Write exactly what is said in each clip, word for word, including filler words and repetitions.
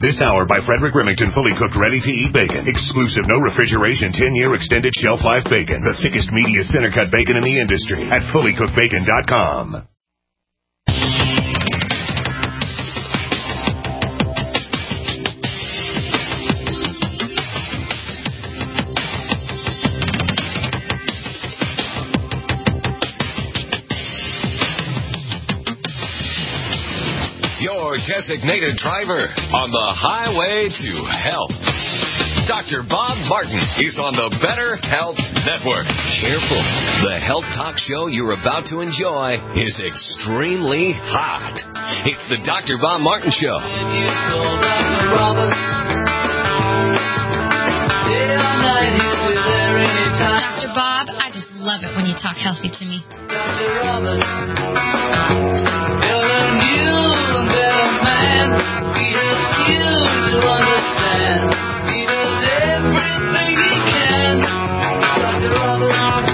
This hour by Frederick Remington, fully cooked, ready-to-eat bacon. Exclusive, no refrigeration, ten-year extended shelf life bacon. The thickest, meatiest, center-cut bacon in the industry at fully cooked bacon dot com. Designated driver on the highway to health. Doctor Bob Martin is on the Better Health Network. Careful. The health talk show you're about to enjoy is extremely hot. It's the Doctor Bob Martin Show. Doctor Bob, I just love it when you talk healthy to me. To understand, he does everything he can. Doctor Robert,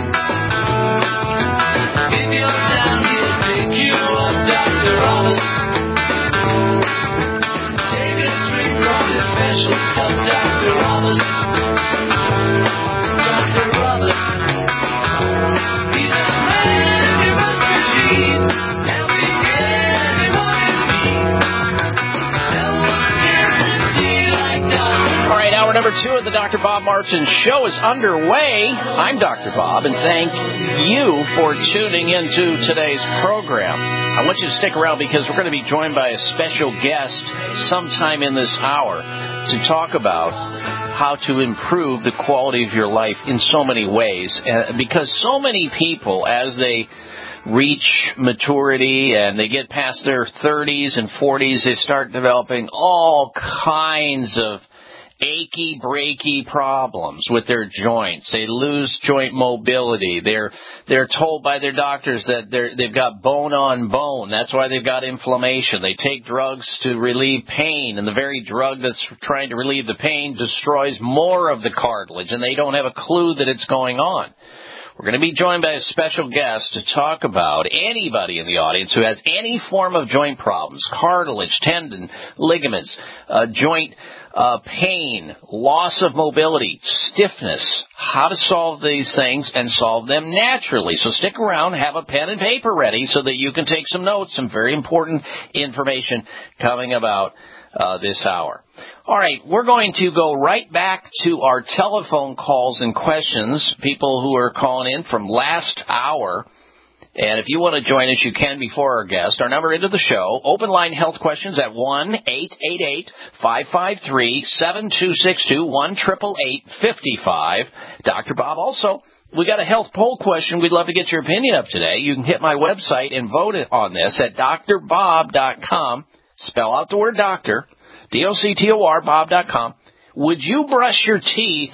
if you're down, he'll pick you up. Doctor Robert, take a drink from his special cup. Doctor Robert, Doctor Robert, he's a man you must believe, helping anyone in need. All right, hour number two of the Doctor Bob Martin Show is underway. I'm Doctor Bob, and thank you for tuning into today's program. I want you to stick around because we're going to be joined by a special guest sometime in this hour to talk about how to improve the quality of your life in so many ways. Uh, because so many people, as they reach maturity and they get past their thirties and forties, they start developing all kinds of achy, breaky problems with their joints. They lose joint mobility. They're they're told by their doctors that they're, they've got bone on bone. That's why they've got inflammation. They take drugs to relieve pain, and the very drug that's trying to relieve the pain destroys more of the cartilage, and they don't have a clue that it's going on. We're going to be joined by a special guest to talk about anybody in the audience who has any form of joint problems, cartilage, tendon, ligaments, uh, joint uh, pain, loss of mobility, stiffness, how to solve these things and solve them naturally. So stick around, have a pen and paper ready so that you can take some notes, some very important information coming about Uh, this hour. All right, we're going to go right back to our telephone calls and questions, people who are calling in from last hour. And if you want to join us, you can before our guest. Our number into the show, open line health questions at one eight eight eight, five five three, seven two six two, one eight eight eight, five five. Doctor Bob, also, we got a health poll question. We'd love to get your opinion up today. You can hit my website and vote on this at D R bob dot com. Spell out the word doctor, D O C T O R, bob dot com. Would you brush your teeth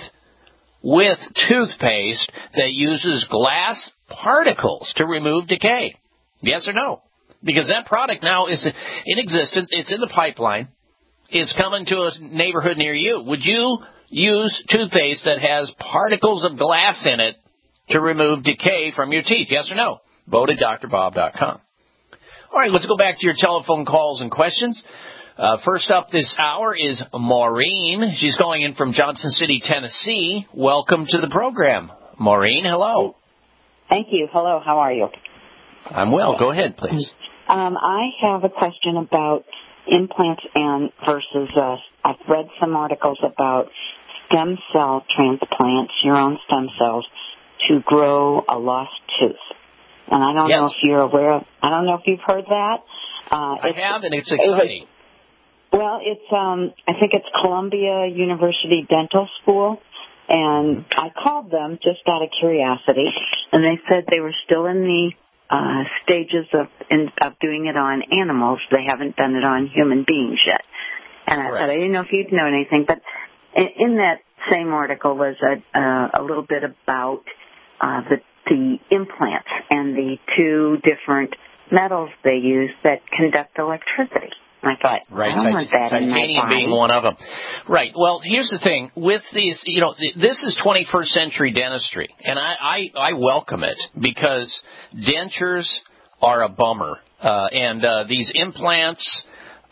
with toothpaste that uses glass particles to remove decay? Yes or no? Because that product now is in existence. It's in the pipeline. It's coming to a neighborhood near you. Would you use toothpaste that has particles of glass in it to remove decay from your teeth? Yes or no? Vote at D R bob dot com. All right, let's go back to your telephone calls and questions. Uh, first up this hour is Maureen. She's calling in from Johnson City, Tennessee. Welcome to the program. Maureen, hello. Thank you. Hello, how are you? I'm well. Go ahead, please. Um, I have a question about implants and versus, uh, I've read some articles about stem cell transplants, your own stem cells, to grow a lost tooth. And I don't yes. know if you're aware of, I don't know if you've heard that. Uh, I have, and it's exciting. It was, well, it's, um, I think it's Columbia University Dental School, and I called them just out of curiosity, and they said they were still in the uh, stages of, in, of doing it on animals. They haven't done it on human beings yet. And I Correct. said, I didn't know if you'd know anything, but in, in that same article was a, uh, a little bit about uh, the the implants and the two different metals they use that conduct electricity. I thought, right, I don't want that in my titanium body. being one of them. Right. Well, here's the thing. With these, you know, this is twenty-first century dentistry, and I, I, I welcome it because dentures are a bummer. Uh, and uh, these implants,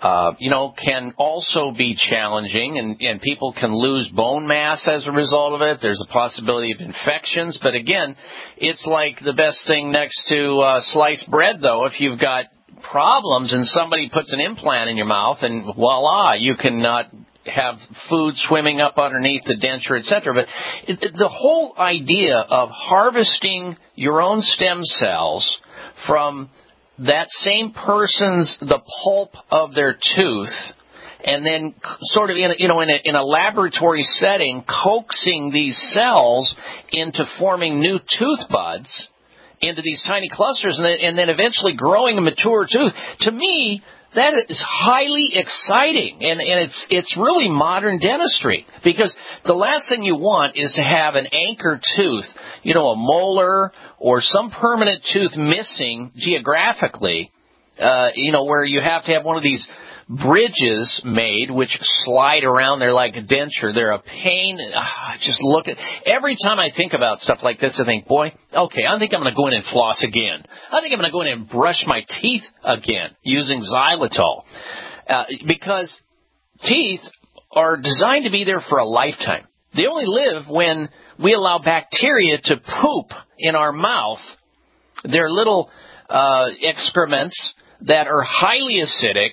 uh, you know, can also be challenging, and, and people can lose bone mass as a result of it. There's a possibility of infections. But again, it's like the best thing next to uh, sliced bread, though. If you've got problems and somebody puts an implant in your mouth, and voila, you can not have food swimming up underneath the denture, et cetera. But it, it, the whole idea of harvesting your own stem cells from that same person's, the pulp of their tooth, and then sort of in a, you know in a, in a laboratory setting, coaxing these cells into forming new tooth buds into these tiny clusters, and then, and then eventually growing a mature tooth. To me, that is highly exciting, and, and it's it's really modern dentistry, because the last thing you want is to have an anchor tooth, you know, a molar or some permanent tooth missing geographically, uh, you know, where you have to have one of these bridges made which slide around there like a denture. They're a pain. Uh, just look at every time I think about stuff like this, I think, boy, okay, I think I'm going to go in and floss again. I think I'm going to go in and brush my teeth again using xylitol, uh, because teeth are designed to be there for a lifetime. They only live when we allow bacteria to poop in our mouth. They're little uh, excrements that are highly acidic.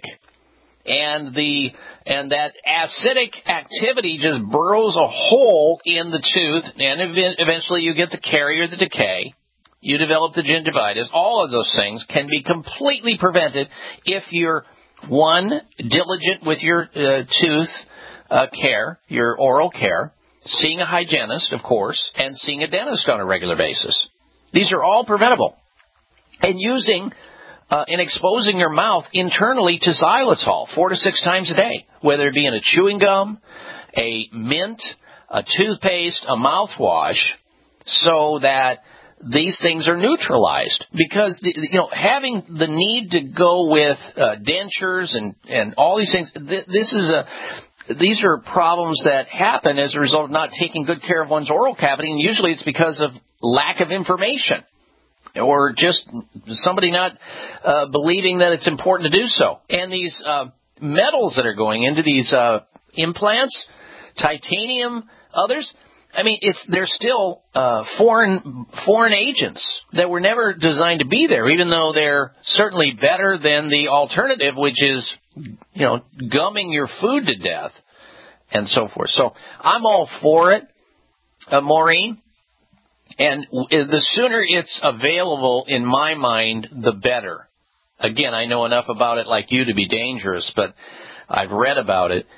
And the and that acidic activity just burrows a hole in the tooth, and ev- eventually you get the carie or the decay. You develop the gingivitis. All of those things can be completely prevented if you're, one, diligent with your uh, tooth uh, care, your oral care, seeing a hygienist, of course, and seeing a dentist on a regular basis. These are all preventable. And using Uh, and exposing your mouth internally to xylitol four to six times a day, whether it be in a chewing gum, a mint, a toothpaste, a mouthwash, so that these things are neutralized. Because, the, you know, having the need to go with uh, dentures and, and all these things, th- this is a... These are problems that happen as a result of not taking good care of one's oral cavity, and usually it's because of lack of information, or just somebody not uh, believing that it's important to do so. And these uh, metals that are going into these uh, implants, titanium, others, I mean, it's they're still uh, foreign foreign agents that were never designed to be there, even though they're certainly better than the alternative, which is, you know, gumming your food to death and so forth. So I'm all for it, uh, Maureen. And the sooner it's available, in my mind, the better. Again, I know enough about it like you to be dangerous, but I've read about it,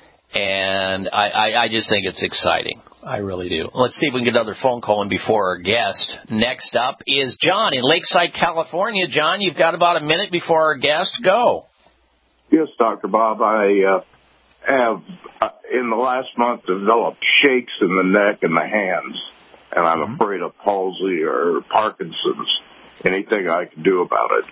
and I, I, I just think it's exciting. I really do. Let's see if we can get another phone call in before our guest. Next up is John in Lakeside, California. John, you've got about a minute before our guest. Go. Yes, Doctor Bob. I uh, have, uh, in the last month, developed shakes in the neck and the hands. And I'm mm-hmm. afraid of palsy or Parkinson's. Anything I can do about it?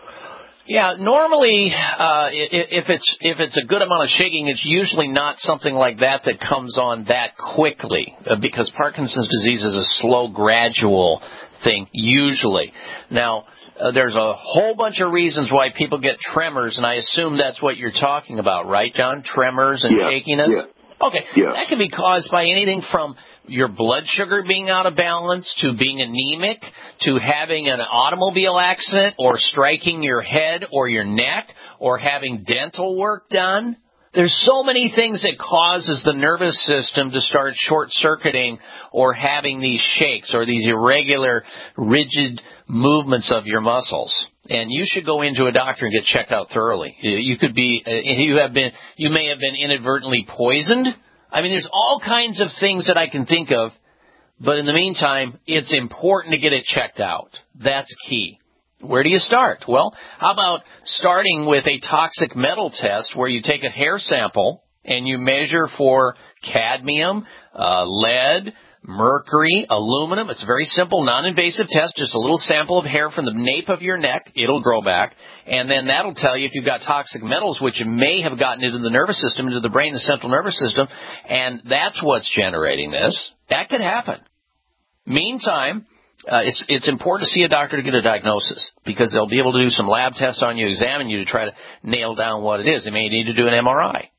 Yeah, normally, uh, if it's if it's a good amount of shaking, it's usually not something like that that comes on that quickly, uh, because Parkinson's disease is a slow, gradual thing, usually. Now, uh, there's a whole bunch of reasons why people get tremors, and I assume that's what you're talking about, right, John? Tremors and yeah, shakiness? Yeah. Okay, yeah. That can be caused by anything from your blood sugar being out of balance, to being anemic, to having an automobile accident, or striking your head or your neck, or having dental work done. There's so many things that causes the nervous system to start short-circuiting or having these shakes or these irregular, rigid movements of your muscles. And you should go into a doctor and get checked out thoroughly. You could be, you have been, you may have been inadvertently poisoned. I mean, there's all kinds of things that I can think of, but in the meantime, it's important to get it checked out. That's key. Where do you start? Well, how about starting with a toxic metal test where you take a hair sample and you measure for cadmium, uh, lead, mercury, aluminum. It's a very simple, non-invasive test, just a little sample of hair from the nape of your neck. It'll grow back. And then that'll tell you if you've got toxic metals, which may have gotten into the nervous system, into the brain, the central nervous system, and that's what's generating this. That could happen. Meantime, uh, it's it's important to see a doctor to get a diagnosis because they'll be able to do some lab tests on you, examine you to try to nail down what it is. They may need to do an M R I.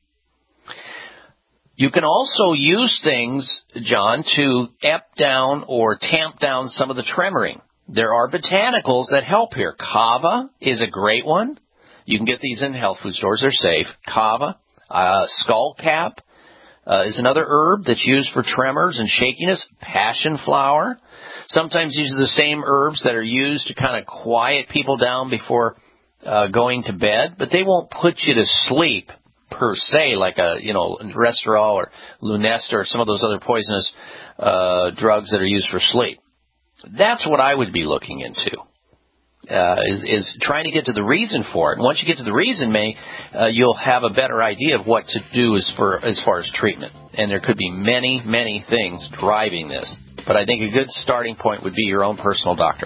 You can also use things, John, to amp down or tamp down some of the tremoring. There are botanicals that help here. Kava is a great one. You can get these in health food stores. They're safe. Kava. Uh, skullcap uh, is another herb that's used for tremors and shakiness. Passion flower. Sometimes these are the same herbs that are used to kind of quiet people down before uh, going to bed, but they won't put you to sleep per se, like a, you know, Restorol or Lunesta or some of those other poisonous uh, drugs that are used for sleep. That's what I would be looking into, uh, is, is trying to get to the reason for it. And once you get to the reason, May, uh, you'll have a better idea of what to do as, for, as far as treatment. And there could be many, many things driving this. But I think a good starting point would be your own personal doctor.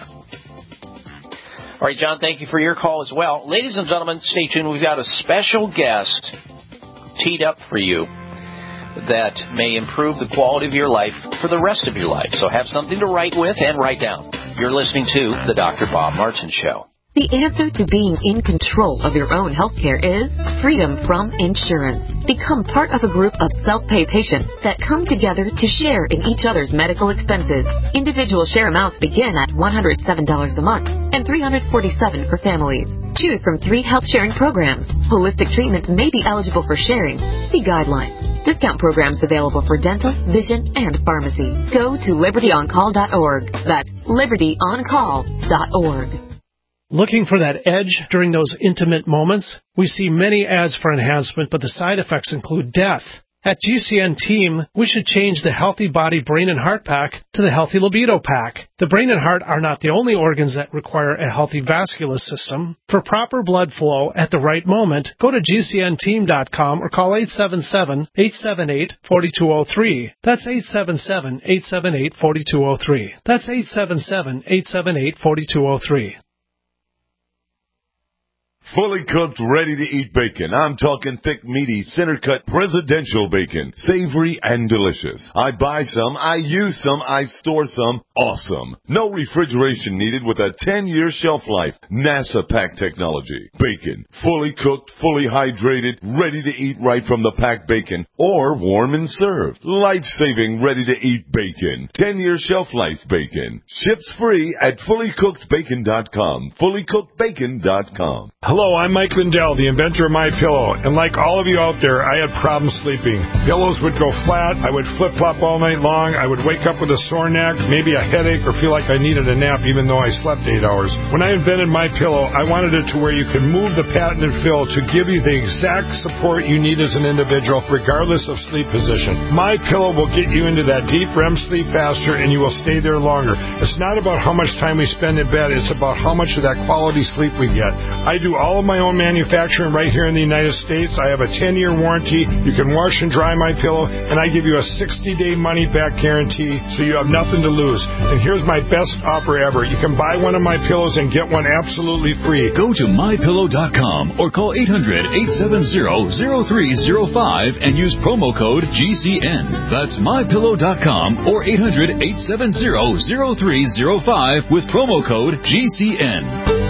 All right, John, thank you for your call as well. Ladies and gentlemen, stay tuned. We've got a special guest teed up for you that may improve the quality of your life for the rest of your life. So have something to write with and write down. You're listening to The Doctor Bob Martin Show. The answer to being in control of your own health care is freedom from insurance. Become part of a group of self-pay patients that come together to share in each other's medical expenses. Individual share amounts begin at one hundred seven dollars a month and three hundred forty-seven dollars for families. Choose from three health sharing programs. Holistic treatments may be eligible for sharing. See guidelines. Discount programs available for dental, vision, and pharmacy. Go to liberty on call dot org. That's liberty on call dot org. Looking for that edge during those intimate moments? We see many ads for enhancement, but the side effects include death. At G C N Team, we should change the Healthy Body Brain and Heart Pack to the Healthy Libido Pack. The brain and heart are not the only organs that require a healthy vascular system. For proper blood flow at the right moment, go to G C N team dot com or call eight seven seven, eight seven eight, four two zero three. That's eight seven seven, eight seven eight, four two zero three. That's eight seven seven, eight seven eight, four two zero three. Fully cooked, ready-to-eat bacon. I'm talking thick, meaty, center-cut presidential bacon. Savory and delicious. I buy some, I use some, I store some. Awesome. No refrigeration needed with a ten-year shelf life. NASA pack technology. Bacon. Fully cooked, fully hydrated, ready to eat right from the packed bacon. Or warm and served. Life-saving, ready-to-eat bacon. ten-year shelf life bacon. Ships free at fully cooked bacon dot com. fully cooked bacon dot com. Hello, I'm Mike Lindell, the inventor of MyPillow, and like all of you out there, I had problems sleeping. Pillows would go flat, I would flip-flop all night long, I would wake up with a sore neck, maybe a headache, or feel like I needed a nap even though I slept eight hours. When I invented MyPillow, I wanted it to where you could move the patented fill to give you the exact support you need as an individual, regardless of sleep position. MyPillow will get you into that deep R E M sleep faster, and you will stay there longer. It's not about how much time we spend in bed, it's about how much of that quality sleep we get. I do all of my own manufacturing right here in the United States. I have a ten-year warranty. You can wash and dry my pillow, and I give you a sixty-day money-back guarantee, so you have nothing to lose. And here's my best offer ever. You can buy one of my pillows and get one absolutely free. Go to my pillow dot com or call eight hundred, eight seven zero, zero three zero five and use promo code G C N. That's my pillow dot com or eight hundred, eight seven zero, zero three zero five with promo code G C N.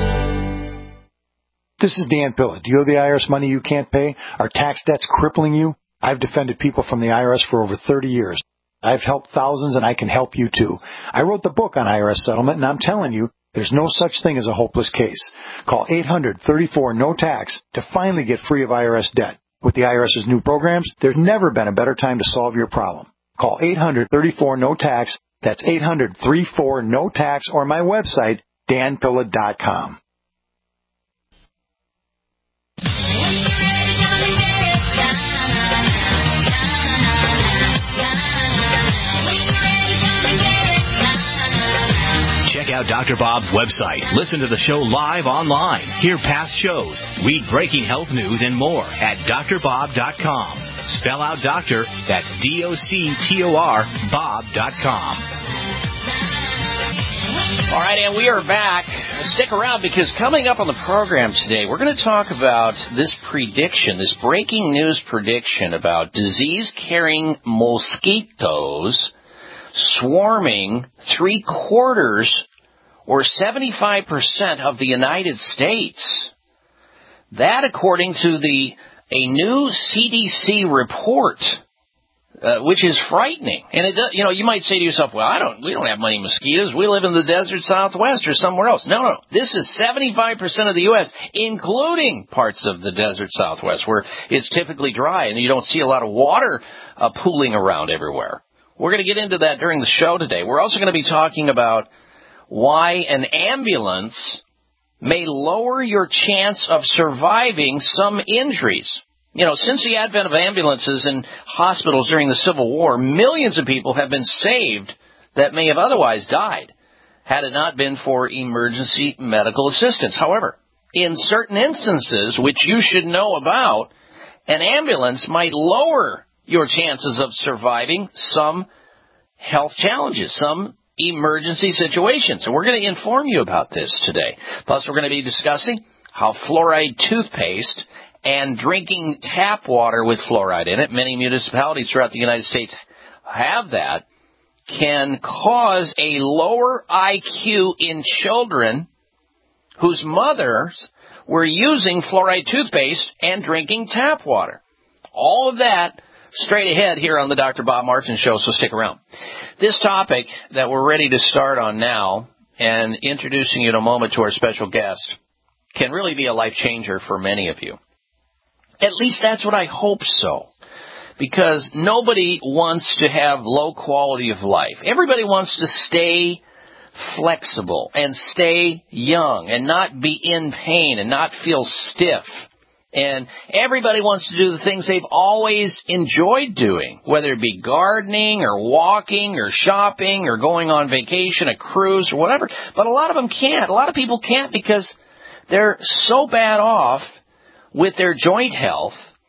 This is Dan Pilla. Do you owe the I R S money you can't pay? Are tax debts crippling you? I've defended people from the I R S for over thirty years. I've helped thousands, and I can help you too. I wrote the book on I R S settlement, and I'm telling you, there's no such thing as a hopeless case. Call eight hundred, thirty-four, no tax to finally get free of I R S debt. With the IRS's new programs, there's never been a better time to solve your problem. Call eight hundred, thirty-four, no tax. That's eight hundred, thirty-four, no tax, or my website, dan pilla dot com. Check out Doctor Bob's website. Listen to the show live online. Hear past shows. Read breaking health news and more at d r bob dot com. Spell out doctor. That's D O C T O R Bob dot com. All right, and we are back. Stick around because coming up on the program today, we're going to talk about this prediction, this breaking news prediction about disease-carrying mosquitoes swarming three quarters or seventy-five percent of the United States. That, according to the a new C D C report, uh, which is frightening. And it, does, you know, you might say to yourself, "Well, I don't. We don't have many mosquitoes. We live in the desert Southwest or somewhere else." No, no. This is seventy-five percent of the U S, including parts of the desert Southwest, where it's typically dry and you don't see a lot of water uh, pooling around everywhere. We're going to get into that during the show today. We're also going to be talking about why an ambulance may lower your chance of surviving some injuries. You know, since the advent of ambulances in hospitals during the Civil War, millions of people have been saved that may have otherwise died had it not been for emergency medical assistance. However, in certain instances, which you should know about, an ambulance might lower your chances of surviving some health challenges, some emergency situations. And we're going to inform you about this today. Plus, we're going to be discussing how fluoride toothpaste and drinking tap water with fluoride in it, many municipalities throughout the United States have that, can cause a lower I Q in children whose mothers were using fluoride toothpaste and drinking tap water. All of that straight ahead here on the Doctor Bob Martin Show, so stick around. This topic that we're ready to start on now, and introducing you in a moment to our special guest, can really be a life changer for many of you. At least that's what I hope so. Because nobody wants to have low quality of life. Everybody wants to stay flexible and stay young and not be in pain and not feel stiff. And everybody wants to do the things they've always enjoyed doing, whether it be gardening or walking or shopping or going on vacation, a cruise or whatever. But a lot of them can't. A lot of people can't because they're so bad off with their joint health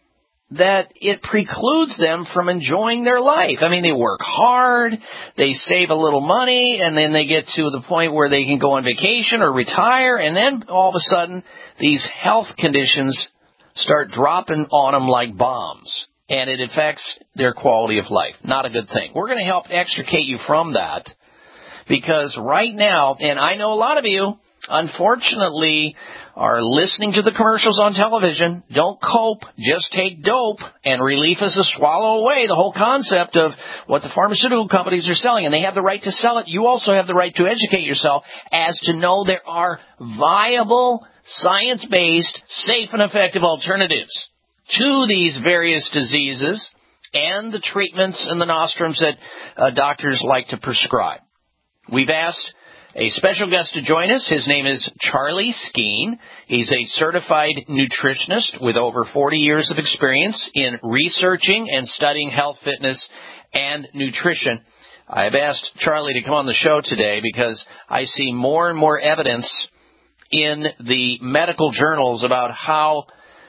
that it precludes them from enjoying their life. I mean, they work hard, they save a little money, and then they get to the point where they can go on vacation or retire, and then all of a sudden these health conditions start dropping on them like bombs, and it affects their quality of life. Not a good thing. We're going to help extricate you from that, because right now, and I know a lot of you, unfortunately, are listening to the commercials on television. Don't cope, just take dope, and relief is to swallow away the whole concept of what the pharmaceutical companies are selling, and they have the right to sell it. You also have the right to educate yourself as to know there are viable, science-based, safe and effective alternatives to these various diseases and the treatments and the nostrums that uh, doctors like to prescribe. We've asked a special guest to join us. His name is Charlie Skeen. He's a certified nutritionist with over forty years of experience in researching and studying health, fitness, and nutrition. I've asked Charlie to come on the show today because I see more and more evidence in the medical journals about how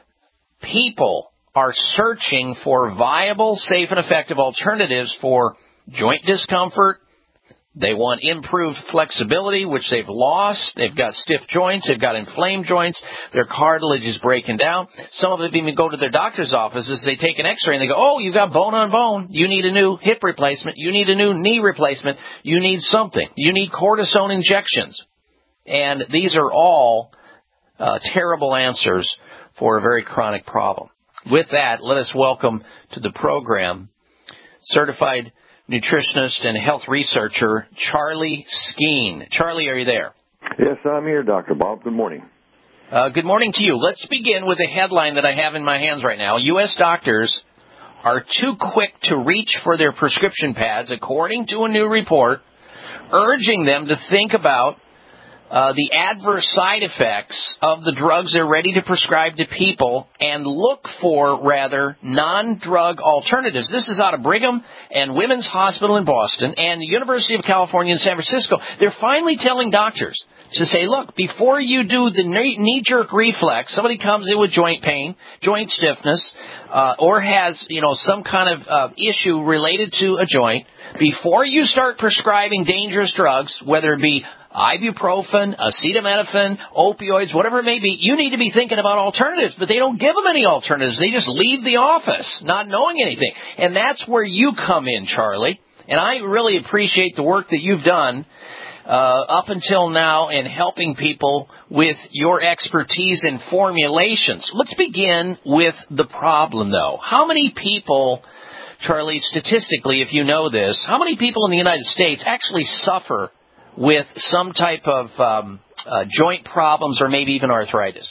people are searching for viable, safe, and effective alternatives for joint discomfort. They want improved flexibility, which they've lost. They've got stiff joints. They've got inflamed joints. Their cartilage is breaking down. Some of them even go to their doctor's offices. They take an x-ray and they go, oh, you've got bone on bone. You need a new hip replacement. You need a new knee replacement. You need something. You need cortisone injections. And these are all uh, terrible answers for a very chronic problem. With that, let us welcome to the program certified nutritionist and health researcher Charlie Skeen. Charlie, are you there? Yes, I'm here, Doctor Bob. Good morning. Uh, good morning to you. Let's begin with a headline that I have in my hands right now. U S doctors are too quick to reach for their prescription pads, according to a new report, urging them to think about Uh, the adverse side effects of the drugs they're ready to prescribe to people and look for, rather, non-drug alternatives. This is out of Brigham and Women's Hospital in Boston and the University of California in San Francisco. They're finally telling doctors to say, look, before you do the knee-jerk reflex, somebody comes in with joint pain, joint stiffness, uh, or has, you know, some kind of uh, issue related to a joint, before you start prescribing dangerous drugs, whether it be ibuprofen, acetaminophen, opioids, whatever it may be, you need to be thinking about alternatives. But they don't give them any alternatives. They just leave the office not knowing anything. And that's where you come in, Charlie. And I really appreciate the work that you've done uh, up until now in helping people with your expertise in formulations. Let's begin with the problem, though. How many people, Charlie, statistically, if you know this, how many people in the United States actually suffer with some type of um, uh, joint problems or maybe even arthritis?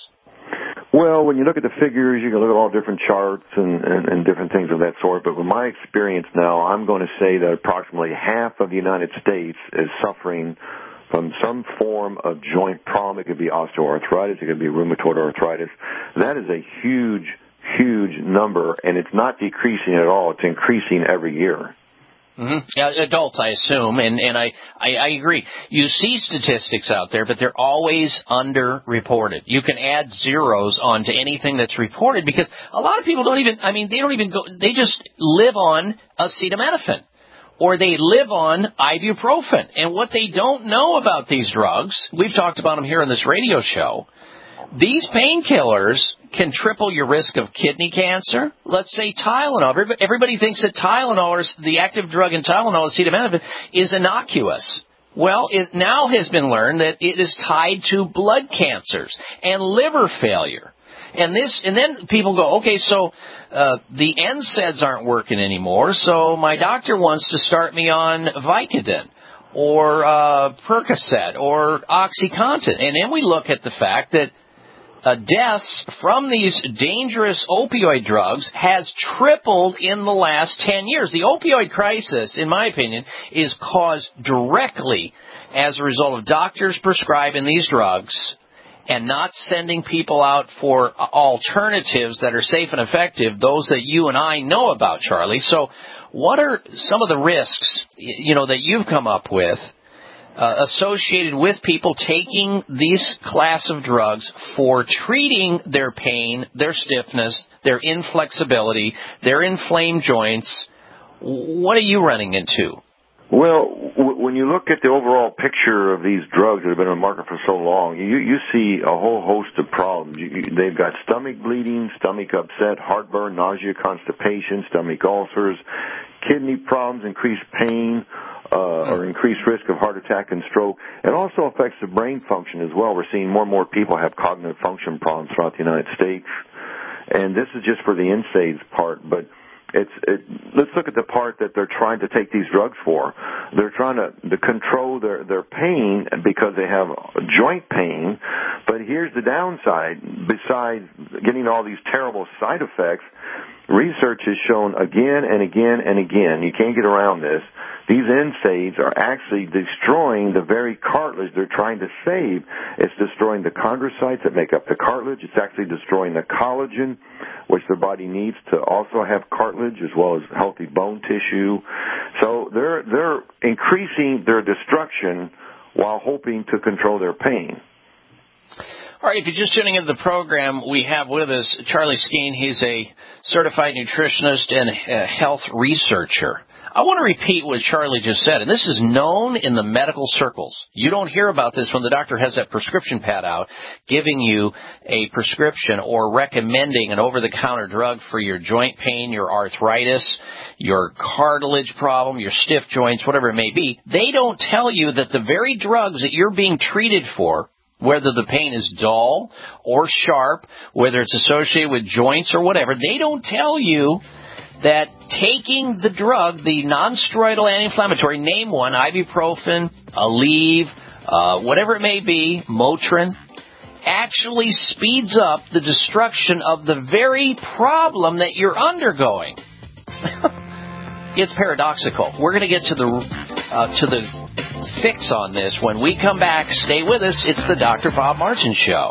Well, when you look at the figures, you can look at all different charts and, and, and different things of that sort. But with my experience now, I'm going to say that approximately half of the United States is suffering from some form of joint problem. It could be osteoarthritis. It could be rheumatoid arthritis. That is a huge, huge number, and it's not decreasing at all. It's increasing every year. Mm-hmm. Yeah, adults, I assume, and, and I, I, I agree. You see statistics out there, but they're always underreported. You can add zeros onto anything that's reported because a lot of people don't even, I mean, they don't even go, they just live on acetaminophen or they live on ibuprofen. And what they don't know about these drugs, we've talked about them here on this radio show, these painkillers can triple your risk of kidney cancer. Let's say Tylenol. Everybody thinks that Tylenol, or the active drug in Tylenol, acetaminophen, is innocuous. Well, it now has been learned that it is tied to blood cancers and liver failure. And this, and then people go, okay, so uh, the N SAIDs aren't working anymore, so my doctor wants to start me on Vicodin or uh, Percocet or OxyContin. And then we look at the fact that Uh, deaths from these dangerous opioid drugs has tripled in the last ten years. The opioid crisis, in my opinion, is caused directly as a result of doctors prescribing these drugs and not sending people out for alternatives that are safe and effective, those that you and I know about, Charlie. So what are some of the risks, you know, that you've come up with Uh, associated with people taking these class of drugs for treating their pain, their stiffness, their inflexibility, their inflamed joints? What are you running into? Well, w- when you look at the overall picture of these drugs that have been on the market for so long, you, you see a whole host of problems. You, you, they've got stomach bleeding, stomach upset, heartburn, nausea, constipation, stomach ulcers, kidney problems, increased pain, Uh, or increased risk of heart attack and stroke. It also affects the brain function as well. We're seeing more and more people have cognitive function problems throughout the United States. And this is just for the N SAIDs part, but it's, it, let's look at the part that they're trying to take these drugs for. They're trying to, to control their, their pain because they have joint pain, but here's the downside. Besides getting all these terrible side effects, research has shown again and again and again, you can't get around this, these N SAIDs are actually destroying the very cartilage they're trying to save. It's destroying the chondrocytes that make up the cartilage. It's actually destroying the collagen, which the body needs to also have cartilage as well as healthy bone tissue. So they're they're increasing their destruction while hoping to control their pain. All right, if you're just tuning into the program, we have with us Charlie Skeen. He's a certified nutritionist and a health researcher. I want to repeat what Charlie just said, and this is known in the medical circles. You don't hear about this when the doctor has that prescription pad out giving you a prescription or recommending an over-the-counter drug for your joint pain, your arthritis, your cartilage problem, your stiff joints, whatever it may be. They don't tell you that the very drugs that you're being treated for, whether the pain is dull or sharp, whether it's associated with joints or whatever, they don't tell you that taking the drug, the non-steroidal anti-inflammatory, name one, ibuprofen, Aleve, uh, whatever it may be, Motrin, actually speeds up the destruction of the very problem that you're undergoing. It's paradoxical. We're going to get to the uh, to the fix on this when we come back. Stay with us. It's the Doctor Bob Martin Show.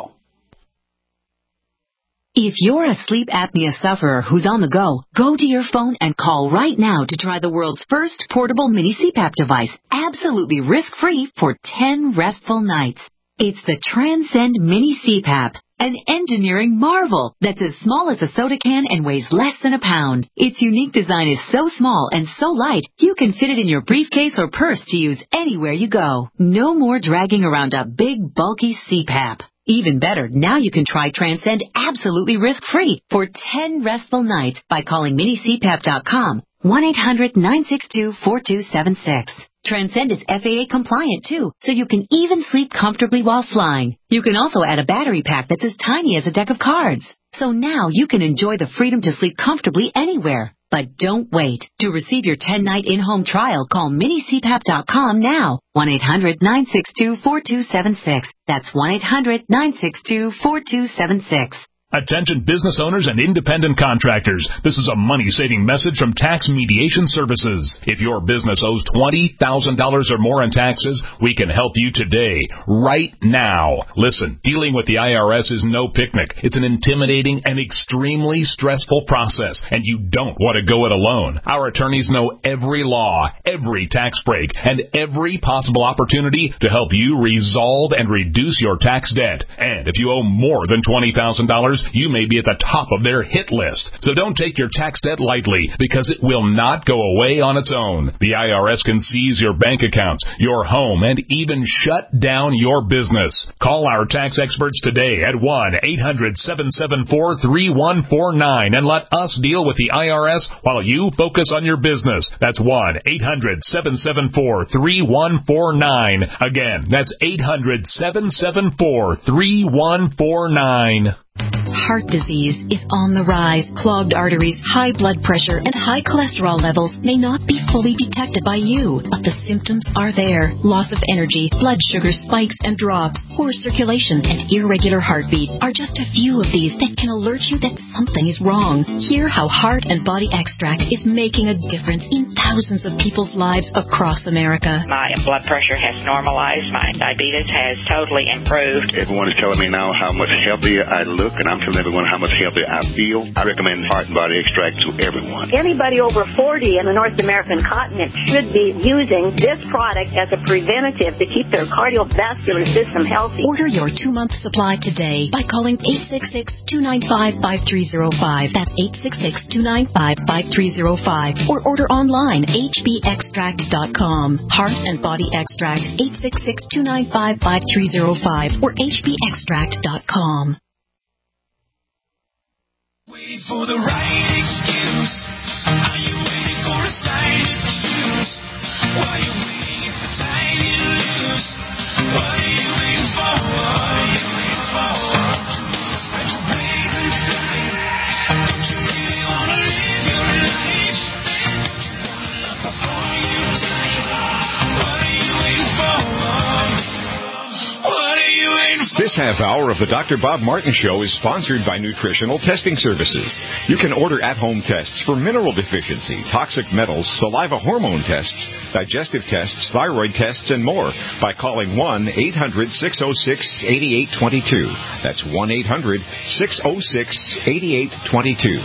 If you're a sleep apnea sufferer who's on the go, go to your phone and call right now to try the world's first portable mini C PAP device, absolutely risk-free for ten restful nights. It's the Transcend Mini C PAP, an engineering marvel that's as small as a soda can and weighs less than a pound. Its unique design is so small and so light, you can fit it in your briefcase or purse to use anywhere you go. No more dragging around a big, bulky C PAP. Even better, now you can try Transcend absolutely risk-free for ten restful nights by calling mini c pap dot com one eight hundred nine six two four two seven six. Transcend is F A A compliant too, so you can even sleep comfortably while flying. You can also add a battery pack that's as tiny as a deck of cards. So now you can enjoy the freedom to sleep comfortably anywhere. But don't wait. To receive your ten-night in-home trial, call mini C PAP dot com now. one eight hundred nine six two four two seven six. That's one eight hundred nine six two four two seven six. Attention business owners and independent contractors. This is a money-saving message from Tax Mediation Services. If your business owes twenty thousand dollars or more in taxes, we can help you today, right now. Listen, dealing with the I R S is no picnic. It's an intimidating and extremely stressful process, and you don't want to go it alone. Our attorneys know every law, every tax break, and every possible opportunity to help you resolve and reduce your tax debt. And if you owe more than twenty thousand dollars, you may be at the top of their hit list. So don't take your tax debt lightly, because it will not go away on its own. The I R S can seize your bank accounts, your home, and even shut down your business. Call our tax experts today at one eight hundred seven seven four three one four nine and let us deal with the I R S while you focus on your business. That's one eight hundred seven seven four three one four nine. Again, that's eight hundred seven seven four three one four nine. Heart disease is on the rise. Clogged arteries, high blood pressure, and high cholesterol levels may not be fully detected by you, but the symptoms are there. Loss of energy, blood sugar spikes and drops, poor circulation, and irregular heartbeat are just a few of these that can alert you that something is wrong. Hear how Heart and Body Extract is making a difference in thousands of people's lives across America. My blood pressure has normalized. My diabetes has totally improved. Everyone is telling me now how much healthier I look, and I'm telling everyone how much healthier I feel. I recommend Heart and Body Extract to everyone. Anybody over forty in the North American continent should be using this product as a preventative to keep their cardiovascular system healthy. Order your two-month supply today by calling eight six six, two nine five, five three zero five. That's eight six six, two nine five, five three zero five. Or order online, h b extract dot com. Heart and Body Extract, eight six six, two nine five, five three zero five or h b extract dot com. Waiting for the right excuse. Are you waiting for a sign to choose? While you're waiting, it's the time you lose. What are you waiting for? What are you waiting for? Spread your wings and fly. Don't you really want to live your life? Don't you want to love before you die? What are you waiting for? What are you waiting for? This half hour of the Doctor Bob Martin Show is sponsored by Nutritional Testing Services. You can order at-home tests for mineral deficiency, toxic metals, saliva hormone tests, digestive tests, thyroid tests, and more by calling one eight hundred six oh six eight eight two two. That's one eight hundred six oh six eight eight two two.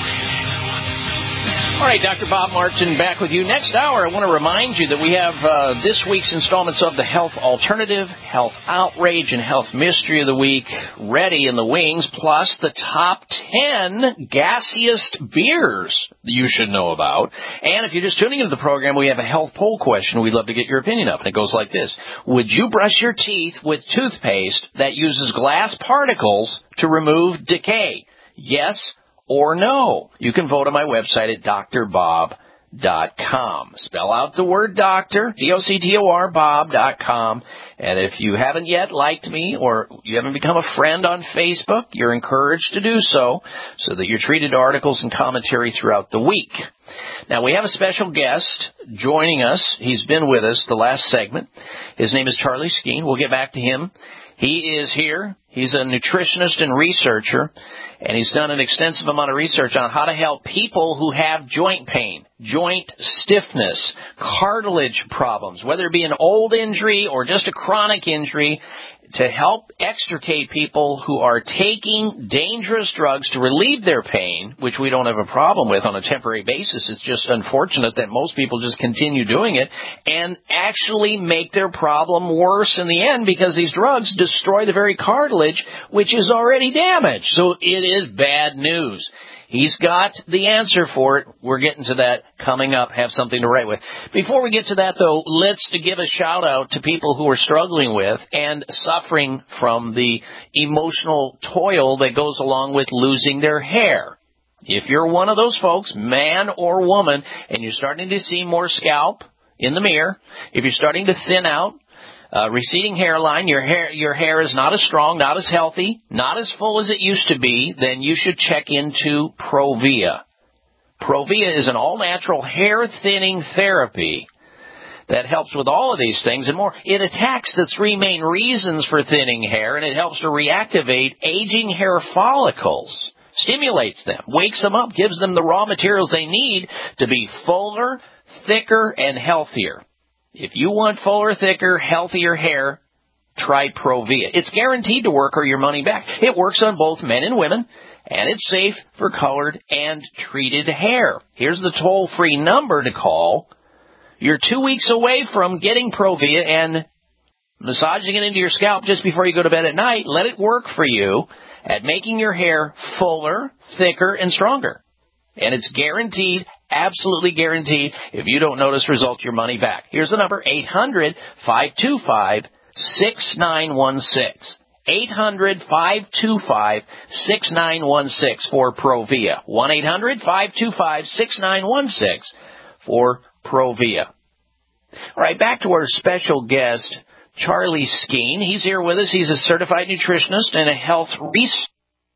All right, Doctor Bob Martin back with you. Next hour, I want to remind you that we have uh, this week's installments of the Health Alternative, Health Outrage, and Health Mystery of the Week ready in the wings, plus the top ten gassiest beers you should know about. And if you're just tuning into the program, we have a health poll question we'd love to get your opinion of. And it goes like this. Would you brush your teeth with toothpaste that uses glass particles to remove decay? Yes or no? You can vote on my website at dr bob dot com. Spell out the word doctor, D O C T O R, bob dot com. And if you haven't yet liked me or you haven't become a friend on Facebook, you're encouraged to do so, so that you're treated to articles and commentary throughout the week. Now, we have a special guest joining us. He's been with us the last segment. His name is Charlie Skeen. We'll get back to him. He is here. He's a nutritionist and researcher, and he's done an extensive amount of research on how to help people who have joint pain, joint stiffness, cartilage problems, whether it be an old injury or just a chronic injury, to help extricate people who are taking dangerous drugs to relieve their pain, which we don't have a problem with on a temporary basis. It's just unfortunate that most people just continue doing it and actually make their problem worse in the end, because these drugs destroy the very cartilage, which is already damaged. So it is bad news. He's got the answer for it. We're getting to that coming up. Have something to write with. Before we get to that, though, let's give a shout-out to people who are struggling with and suffering from the emotional toil that goes along with losing their hair. If you're one of those folks, man or woman, and you're starting to see more scalp in the mirror, if you're starting to thin out, uh, receding hairline, your hair your hair is not as strong, not as healthy, not as full as it used to be, then you should check into Provia. Provia is an all-natural hair thinning therapy that helps with all of these things and more. It attacks the three main reasons for thinning hair, and it helps to reactivate aging hair follicles, stimulates them, wakes them up, gives them the raw materials they need to be fuller, thicker, and healthier. If you want fuller, thicker, healthier hair, try Provia. It's guaranteed to work or your money back. It works on both men and women, and it's safe for colored and treated hair. Here's the toll-free number to call. You're two weeks away from getting Provia and massaging it into your scalp just before you go to bed at night. Let it work for you at making your hair fuller, thicker, and stronger. And it's guaranteed, absolutely guaranteed. If you don't notice results, your money back. Here's the number, eight hundred, five two five, six nine one six. eight hundred, five two five, six nine one six for Provia. one eight hundred, five two five, six nine one six for Provia. All right, back to our special guest, Charlie Skeen. He's here with us. He's a certified nutritionist and a health researcher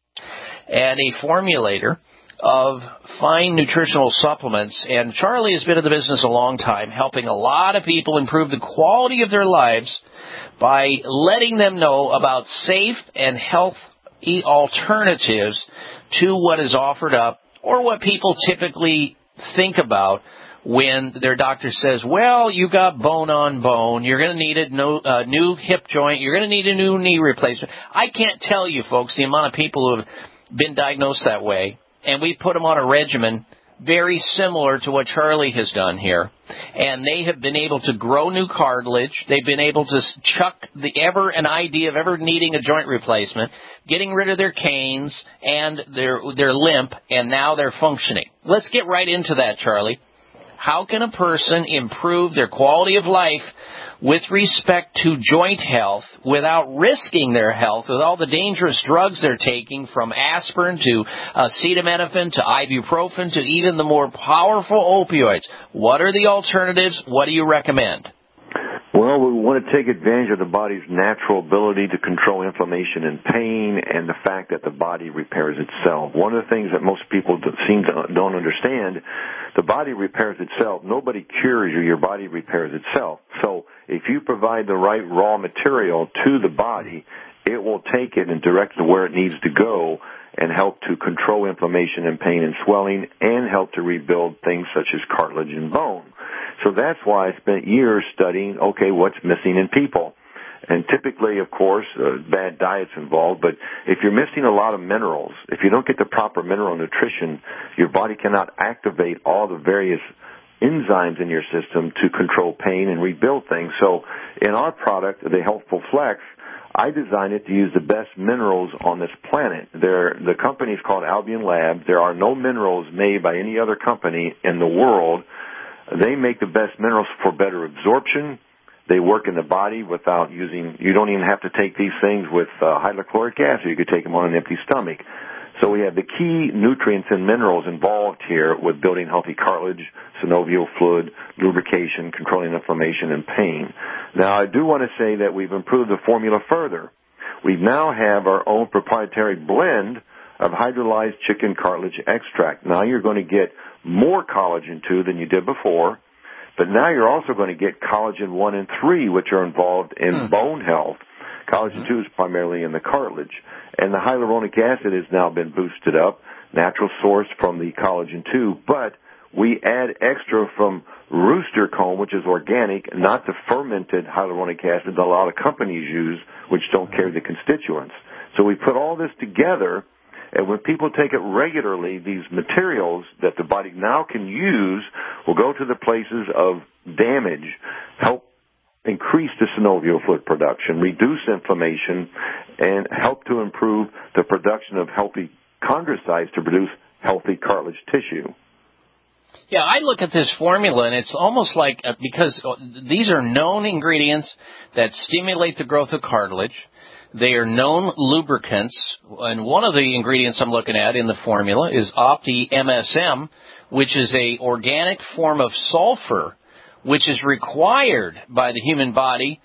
and a formulator of fine nutritional supplements. And Charlie has been in the business a long time, helping a lot of people improve the quality of their lives by letting them know about safe and healthy alternatives to what is offered up or what people typically think about when their doctor says, well, you got bone on bone, you're going to need a no, uh, new hip joint, you're going to need a new knee replacement. I can't tell you, folks, the amount of people who have been diagnosed that way, and we put them on a regimen very similar to what Charlie has done here, and they have been able to grow new cartilage. They've been able to chuck the ever an idea of ever needing a joint replacement, getting rid of their canes and their their limp, and now they're functioning. Let's get right into that, Charlie. How can a person improve their quality of life with respect to joint health without risking their health with all the dangerous drugs they're taking, from aspirin to acetaminophen to ibuprofen to even the more powerful opioids? What are the alternatives? What do you recommend? Well, we want to take advantage of the body's natural ability to control inflammation and pain, and the fact that the body repairs itself. One of the things that most people seem to don't understand, the body repairs itself. Nobody cures you. Your body repairs itself. So if you provide the right raw material to the body, it will take it and direct it where it needs to go and help to control inflammation and pain and swelling, and help to rebuild things such as cartilage and bone. So that's why I spent years studying, okay, what's missing in people. And typically, of course, uh, bad diet's involved, but if you're missing a lot of minerals, if you don't get the proper mineral nutrition, your body cannot activate all the various enzymes in your system to control pain and rebuild things. So in our product, the Healthful Flex, I designed it to use the best minerals on this planet. They're, the company is called Albion Labs. There are no minerals made by any other company in the world. They make the best minerals for better absorption. They work in the body without using, you don't even have to take these things with uh, hydrochloric acid. You could take them on an empty stomach. So we have the key nutrients and minerals involved here with building healthy cartilage, synovial fluid, lubrication, controlling inflammation and pain. Now, I do want to say that we've improved the formula further. We now have our own proprietary blend of hydrolyzed chicken cartilage extract. Now you're going to get more collagen two than you did before, but now you're also going to get collagen one and three, which are involved in mm. bone health. Collagen two is primarily in the cartilage. And the hyaluronic acid has now been boosted up, natural source from the collagen two, but we add extra from rooster comb, which is organic, not the fermented hyaluronic acid that a lot of companies use, which don't carry the constituents. So we put all this together, and when people take it regularly, these materials that the body now can use will go to the places of damage, help increase the synovial fluid production, reduce inflammation, and help to improve the production of healthy chondrocytes to produce healthy cartilage tissue. Yeah, I look at this formula, and it's almost like, uh, because these are known ingredients that stimulate the growth of cartilage, They are known lubricants, and one of the ingredients I'm looking at in the formula is Opti M S M, which is a organic form of sulfur, which is required by the human body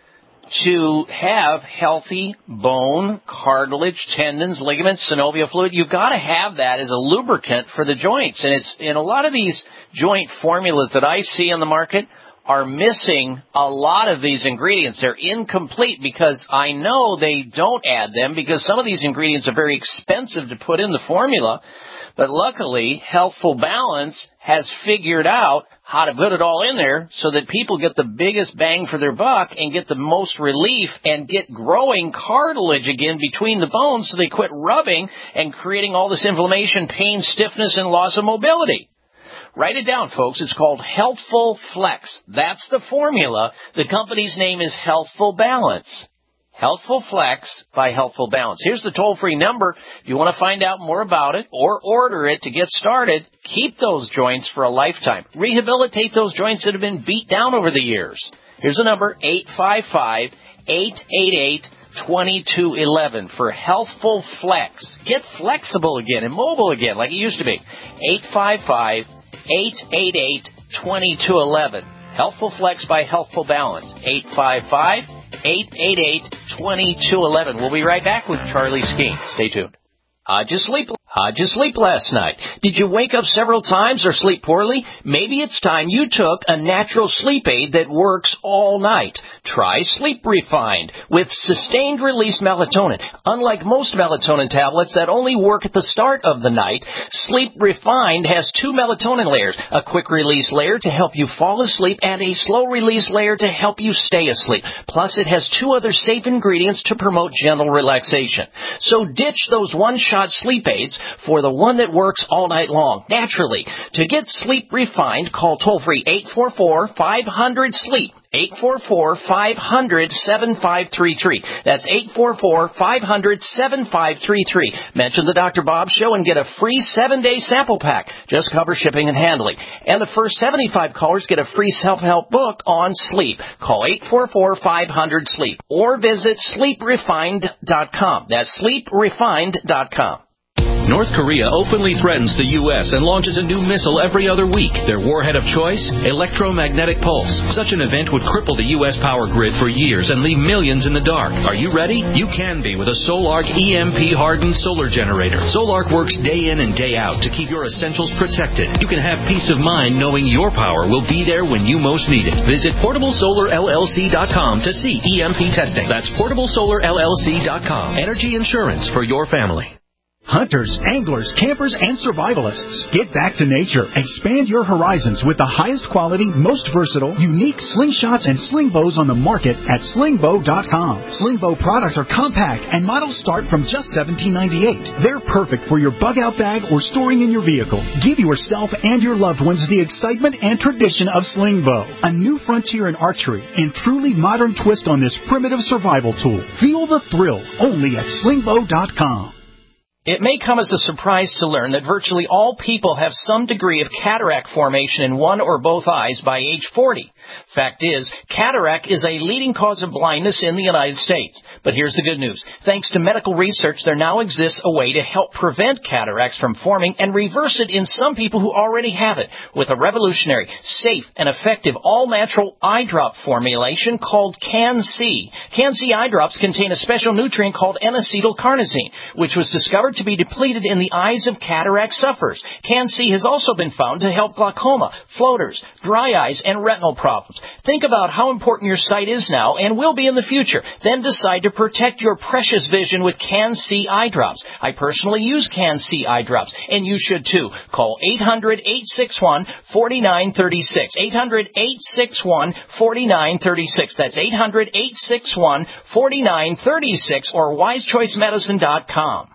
to have healthy bone, cartilage, tendons, ligaments, synovial fluid. You've got to have that as a lubricant for the joints. And it's in a lot of these joint formulas that I see in the market are missing a lot of these ingredients. They're incomplete because I know they don't add them because some of these ingredients are very expensive to put in the formula. But luckily, Healthful Balance has figured out how to put it all in there so that people get the biggest bang for their buck and get the most relief and get growing cartilage again between the bones so they quit rubbing and creating all this inflammation, pain, stiffness, and loss of mobility. Write it down, folks. It's called Healthful Flex. That's the formula. The company's name is Healthful Balance. Healthful Flex by Healthful Balance. Here's the toll-free number. If you want to find out more about it or order it to get started, keep those joints for a lifetime. Rehabilitate those joints that have been beat down over the years. Here's the number, eight five five, eight eight eight, two two one one for Healthful Flex. Get flexible again and mobile again like it used to be. eight five five, eight eight eight, two two one one. Healthful Flex by Healthful Balance. eight five five, eight eight eight, two two one one. We'll be right back with Charlie Skeen. Stay tuned. How'd you sleep? How'd you sleep last night? Did you wake up several times or sleep poorly? Maybe it's time you took a natural sleep aid that works all night. Try Sleep Refined with sustained release melatonin. Unlike most melatonin tablets that only work at the start of the night, Sleep Refined has two melatonin layers, a quick release layer to help you fall asleep and a slow release layer to help you stay asleep. Plus it has two other safe ingredients to promote gentle relaxation. So ditch those one-shot sleep aids for the one that works all night long, naturally. To get Sleep Refined, call toll-free eight four four, five hundred, sleep. eight four four, five hundred, seven five three three. That's eight four four, five hundred, seven five three three. Mention the Doctor Bob Show and get a free seven-day sample pack. Just cover shipping and handling. And the first seventy-five callers get a free self-help book on sleep. Call eight four four, five hundred, sleep or visit sleep refined dot com. That's sleep refined dot com. North Korea openly threatens the U S and launches a new missile every other week. Their warhead of choice? Electromagnetic pulse. Such an event would cripple the U S power grid for years and leave millions in the dark. Are you ready? You can be with a Solark E M P-hardened solar generator. Solark works day in and day out to keep your essentials protected. You can have peace of mind knowing your power will be there when you most need it. Visit portable solar L L C dot com to see E M P testing. That's portable solar L L C dot com. Energy insurance for your family. Hunters, anglers, campers, and survivalists. Get back to nature. Expand your horizons with the highest quality, most versatile, unique slingshots and sling bows on the market at sling bow dot com. Sling bow products are compact and models start from just seventeen ninety-eight. They're perfect for your bug out bag or storing in your vehicle. Give yourself and your loved ones the excitement and tradition of sling bow. A new frontier in archery and truly modern twist on this primitive survival tool. Feel the thrill only at sling bow dot com. It may come as a surprise to learn that virtually all people have some degree of cataract formation in one or both eyes by age forty. Fact is, cataract is a leading cause of blindness in the United States. But here's the good news. Thanks to medical research, there now exists a way to help prevent cataracts from forming and reverse it in some people who already have it with a revolutionary, safe, and effective all-natural eye drop formulation called Can-C. Can-C eye drops contain a special nutrient called N-acetylcarnosine, which was discovered to be depleted in the eyes of cataract sufferers. Can-C has also been found to help glaucoma, floaters, dry eyes, and retinal problems. Think about how important your sight is now and will be in the future. Then decide to protect your precious vision with Can-C eye drops. I personally use Can-C eye drops, and you should too. Call eight hundred, eight six one, four nine three six. eight hundred, eight six one, four nine three six. That's eight hundred, eight six one, four nine three six or wise choice medicine dot com.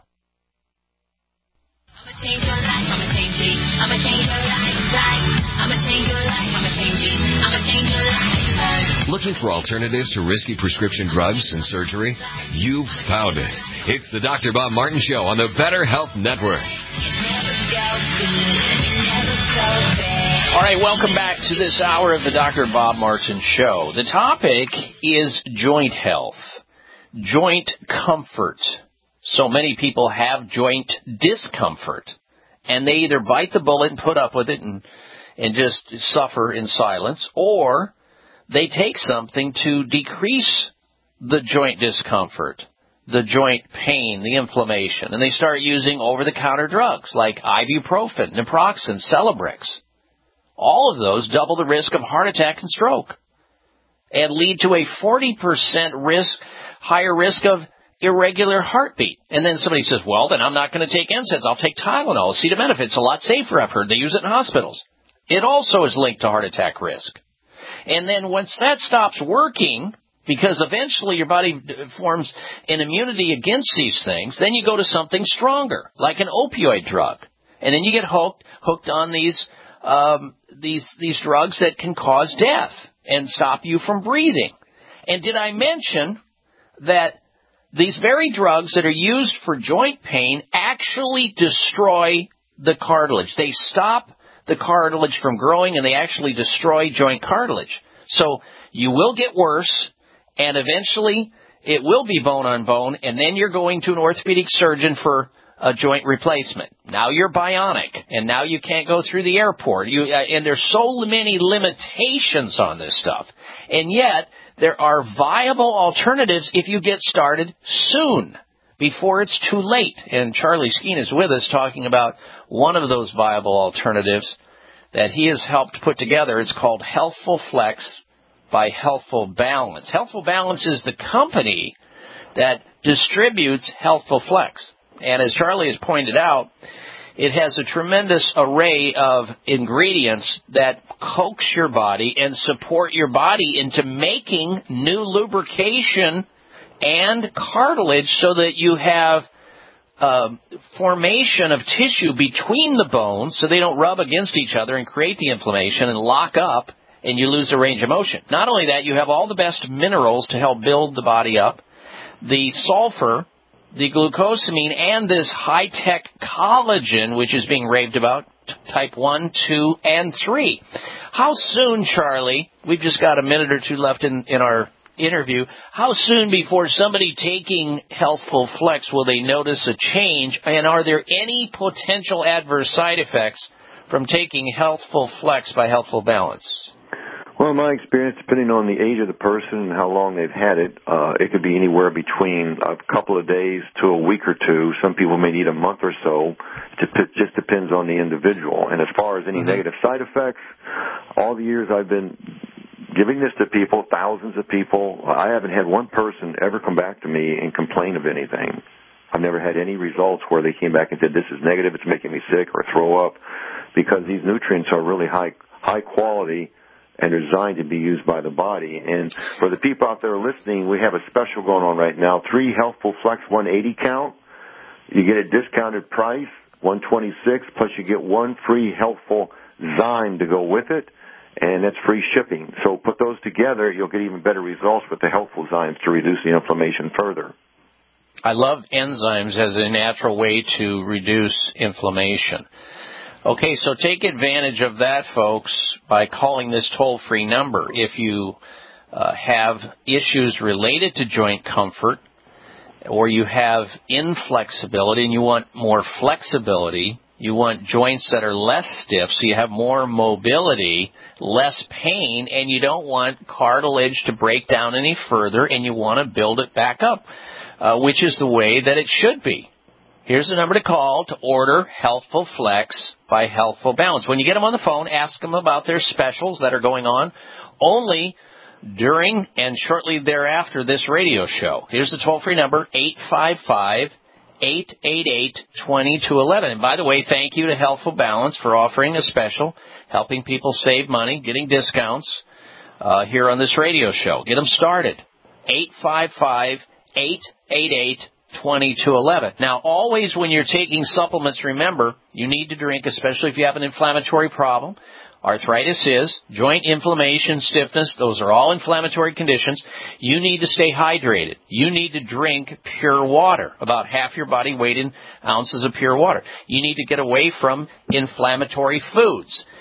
I'ma change your life, I'ma change it. I'ma change your life, life. I'ma change your life, I'ma change it. I'ma change your life, life. Looking for alternatives to risky prescription drugs and surgery? You've found it. It's the Doctor Bob Martin Show on the Better Health Network. All right, welcome back to this hour of the Doctor Bob Martin Show. The topic is joint health. joint comfort. So many people have joint discomfort, and they either bite the bullet and put up with it and, and just suffer in silence, or they take something to decrease the joint discomfort, the joint pain, the inflammation, and they start using over-the-counter drugs like ibuprofen, naproxen, Celebrex. All of those double the risk of heart attack and stroke and lead to a forty percent risk, higher risk of irregular heartbeat. And then somebody says, well, then I'm not going to take N SAIDs. I'll take Tylenol, acetaminophen. It's a lot safer. I've heard they use it in hospitals. It also is linked to heart attack risk. And then once that stops working, because eventually your body forms an immunity against these things, then you go to something stronger, like an opioid drug. And then you get hooked, hooked on these, um, these, these drugs that can cause death and stop you from breathing. And did I mention that these very drugs that are used for joint pain actually destroy the cartilage? They stop the cartilage from growing, and they actually destroy joint cartilage. So you will get worse, and eventually it will be bone on bone, and then you're going to an orthopedic surgeon for a joint replacement. Now you're bionic, and now you can't go through the airport. You, uh, and there's so many limitations on this stuff. And yet, there are viable alternatives if you get started soon, before it's too late. And Charlie Skeen is with us talking about one of those viable alternatives that he has helped put together. It's called Healthful Flex by Healthful Balance. Healthful Balance is the company that distributes Healthful Flex. And as Charlie has pointed out, it has a tremendous array of ingredients that coax your body and support your body into making new lubrication and cartilage so that you have uh, formation of tissue between the bones so they don't rub against each other and create the inflammation and lock up and you lose the range of motion. Not only that, you have all the best minerals to help build the body up, the sulfur, the glucosamine, and this high-tech collagen, which is being raved about, type one, two, and three. How soon, Charlie, we've just got a minute or two left in, in our interview, how soon before somebody taking Healthful Flex will they notice a change, and are there any potential adverse side effects from taking Healthful Flex by Healthful Balance? Well, in my experience, depending on the age of the person and how long they've had it, uh, it could be anywhere between a couple of days to a week or two. Some people may need a month or so. It just depends on the individual. And as far as any mm-hmm. negative side effects, all the years I've been giving this to people, thousands of people, I haven't had one person ever come back to me and complain of anything. I've never had any results where they came back and said, this is negative, it's making me sick, or throw up, because these nutrients are really high, high quality and are designed to be used by the body. And for the people out there listening, we have a special going on right now. Three Healthful Flex one eighty count. You get a discounted price, one twenty-six, plus you get one free Healthful Zyme to go with it, and that's free shipping. So put those together, you'll get even better results with the Healthful Zymes to reduce the inflammation further. I love enzymes as a natural way to reduce inflammation. Okay, so take advantage of that, folks, by calling this toll-free number. If you uh, have issues related to joint comfort, or you have inflexibility and you want more flexibility, you want joints that are less stiff so you have more mobility, less pain, and you don't want cartilage to break down any further, and you want to build it back up, uh, which is the way that it should be. Here's the number to call to order Healthful Flex by Healthful Balance. When you get them on the phone, ask them about their specials that are going on only during and shortly thereafter this radio show. Here's the toll-free number, eight five five, eight eight eight, two two one one. And by the way, thank you to Healthful Balance for offering a special, helping people save money, getting discounts uh, here on this radio show. Get them started. eight five five, eight eight eight, two two one one. Now, always when you're taking supplements, remember, you need to drink, especially if you have an inflammatory problem. Arthritis is, joint inflammation, stiffness, those are all inflammatory conditions. You need to stay hydrated. You need to drink pure water, about half your body weight in ounces of pure water. You need to get away from inflammatory foods.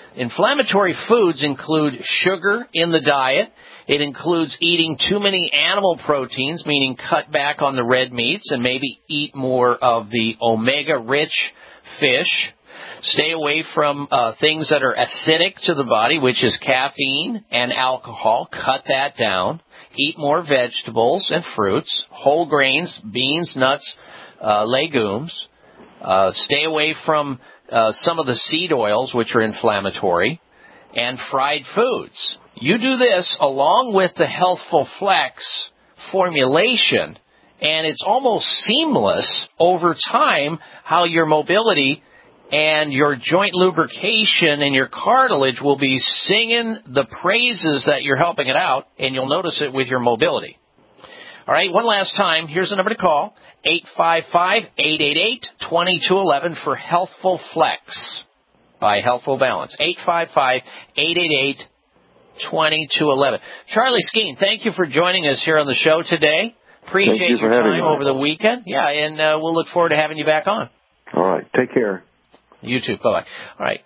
Inflammatory foods include sugar in the diet. It includes eating too many animal proteins, meaning cut back on the red meats and maybe eat more of the omega-rich fish. Stay away from uh, things that are acidic to the body, which is caffeine and alcohol. Cut that down. Eat more vegetables and fruits, whole grains, beans, nuts, uh, legumes. Uh, stay away from uh, some of the seed oils, which are inflammatory, and fried foods. You do this along with the Healthful Flex formulation, and it's almost seamless over time how your mobility and your joint lubrication and your cartilage will be singing the praises that you're helping it out, and you'll notice it with your mobility. All right, one last time. Here's the number to call, eight five five, eight eight eight, two two one one for Healthful Flex by Healthful Balance, eight five five, eight eight eight, two two one one. Charlie Skeen, thank you for joining us here on the show today. Appreciate Thank you your for having time me. over the weekend. Yeah, and uh, we'll look forward to having you back on. All right. Take care. You too. Bye-bye. All right.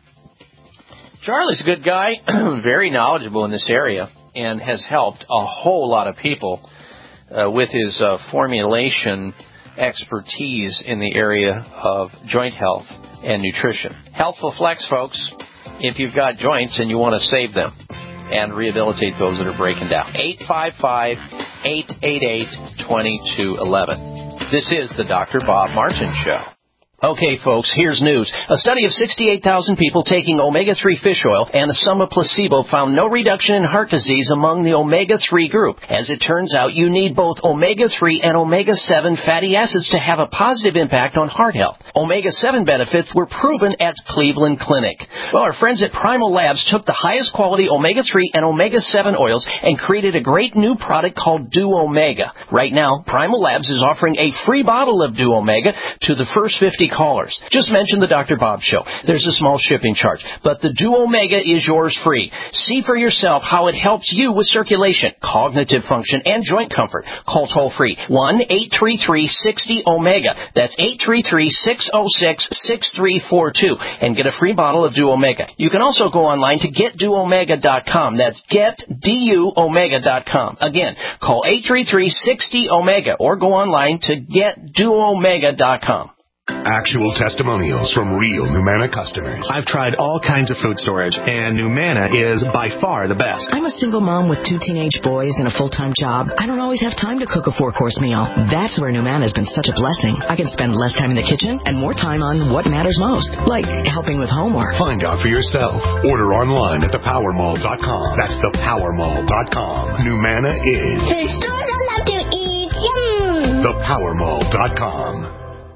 Charlie's a good guy, very knowledgeable in this area, and has helped a whole lot of people uh, with his uh, formulation expertise in the area of joint health and nutrition. Healthful Flex, folks, if you've got joints and you want to save them and rehabilitate those that are breaking down. eight five five, eight eight eight, two two one one. This is the Doctor Bob Martin Show. Okay, folks, here's news. A study of sixty-eight thousand people taking omega three fish oil and the sum of placebo found no reduction in heart disease among the omega three group. As it turns out, you need both omega three and omega seven fatty acids to have a positive impact on heart health. omega seven benefits were proven at Cleveland Clinic. Well, our friends at Primal Labs took the highest quality omega three and omega seven oils and created a great new product called Duo Omega. Right now, Primal Labs is offering a free bottle of Duo Omega to the first fifty callers. Just mention the Doctor Bob Show. There's a small shipping charge, but the Duo Omega is yours free. See for yourself how it helps you with circulation, cognitive function, and joint comfort. Call toll-free one eight three three, six zero, omega. That's eight three three, six zero six, six three four two and get a free bottle of Duo Omega. You can also go online to get duo omega dot com. That's get du omega dot com. Again, call eight three three, six zero, omega or go online to get duo omega dot com. Actual testimonials from real Numana customers. I've tried all kinds of food storage, and Numana is by far the best. I'm a single mom with two teenage boys and a full-time job. I don't always have time to cook a four-course meal. That's where Numana has been such a blessing. I can spend less time in the kitchen and more time on what matters most, like helping with homework. Find out for yourself. Order online at the power mall dot com. That's the power mall dot com. Numana is Food stores I love to eat. Yum! the power mall dot com.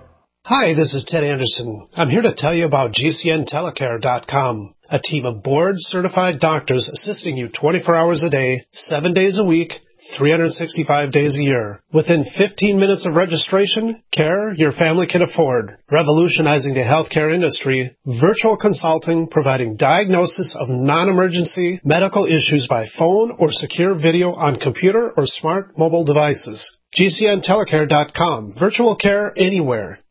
Hi, this is Ted Anderson. I'm here to tell you about G C N telecare dot com, a team of board-certified doctors assisting you twenty-four hours a day, seven days a week, three hundred sixty-five days a year. Within fifteen minutes of registration, care your family can afford. Revolutionizing the healthcare industry, virtual consulting providing diagnosis of non-emergency medical issues by phone or secure video on computer or smart mobile devices. G C N telecare dot com, virtual care anywhere.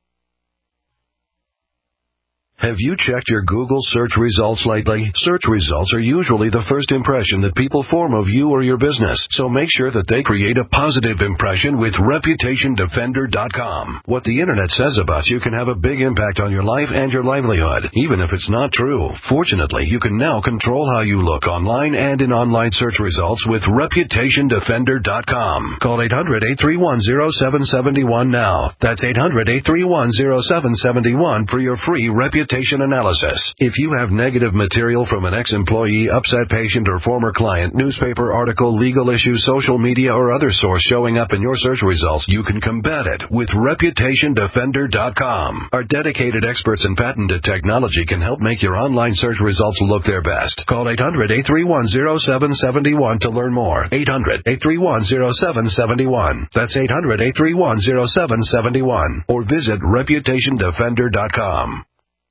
Have you checked your Google search results lately? Search results are usually the first impression that people form of you or your business, so make sure that they create a positive impression with reputation defender dot com. What the internet says about you can have a big impact on your life and your livelihood, even if it's not true. Fortunately, you can now control how you look online and in online search results with reputation defender dot com. Call eight hundred, eight three one, zero seven seven one now. That's eight hundred, eight three one, zero seven seven one for your free reputation analysis. If you have negative material from an ex-employee, upset patient, or former client, newspaper article, legal issue, social media, or other source showing up in your search results, you can combat it with reputation defender dot com. Our dedicated experts in patented technology can help make your online search results look their best. Call eight hundred, eight three one, zero seven seven one to learn more. eight hundred, eight three one, zero seven seven one. That's eight hundred, eight three one, zero seven seven one. Or visit reputation defender dot com.